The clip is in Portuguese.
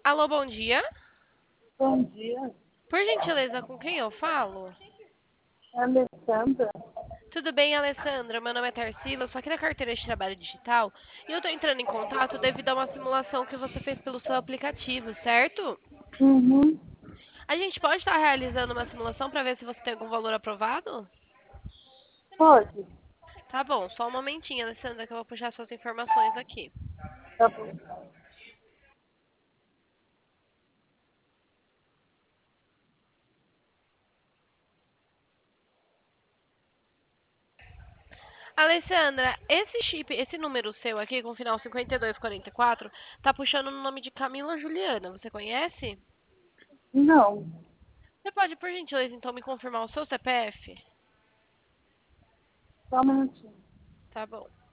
Alô, bom dia. Bom dia, Por gentileza, com quem eu falo? Alessandra. Tudo bem, Alessandra? Meu nome é Tarsila, eu sou aqui da carteira de trabalho digital e eu tô entrando em contato devido a uma simulação que você fez pelo seu aplicativo, certo? Uhum. A gente pode estar realizando uma simulação para ver se você tem algum valor aprovado? Pode? Tá bom, só um momentinho, Alessandra, que eu vou puxar suas informações aqui. Tá bom. Alessandra, esse chip, esse número seu aqui com o final 5244, tá puxando no nome de Camila Juliana. Você conhece? Não, Você pode, por gentileza, então me confirmar o seu CPF? só um minutinho. Tá bom.